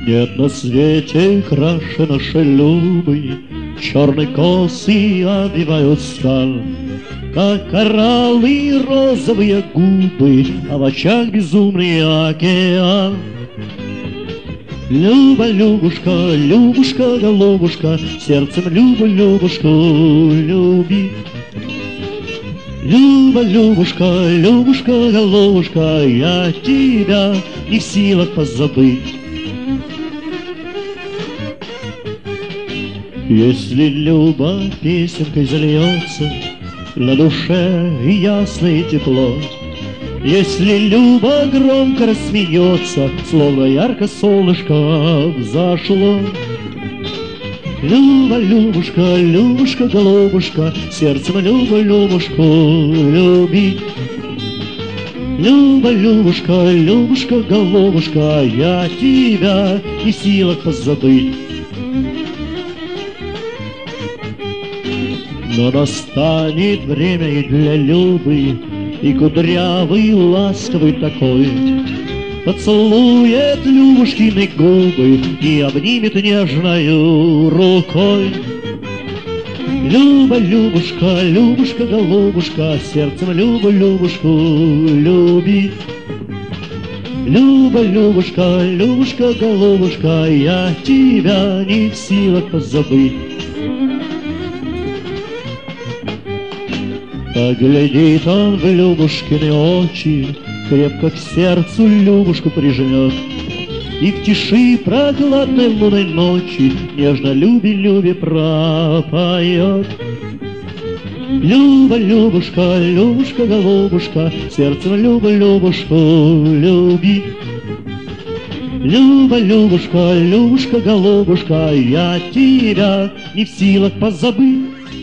Нет на свете краше нашей Любы, черные косы обвивают стан, как кораллы розовые губы, а в очах безумный океан. Люба, Любушка, Любушка, голубушка, сердцем Люба, Любушку люби. Люба, Любушка, Любушка, голубушка, я тебя не в силах позабыть. Если Люба песенкой зальется, на душе ясно и тепло. Если Люба громко рассмеется, словно ярко солнышко взошло. Люба, Любушка, Любушка, голубушка, сердцем Люба, Любушку люби. Люба, Любушка, Любушка, голубушка, я тебя не в силах позабыть. Но настанет время и для Любы, и кудрявый, ласковый такой поцелует Любушкины губы и обнимет нежною рукой. Люба, Любушка, Любушка, голубушка, сердцем Люба, Любушку люби. Люба, Любушка, Любушка, голубушка, я тебя не в силах позабыть. Поглядит он в Любушкины очи, крепко к сердцу Любушку прижмет, и в тиши прохладной лунной ночи нежно Любе, Любе пропоет. Люба, Любушка, Любушка, голубушка, сердцем Люба, Любушку люби. Люба, Любушка, Любушка, голубушка, я тебя не в силах позабыть.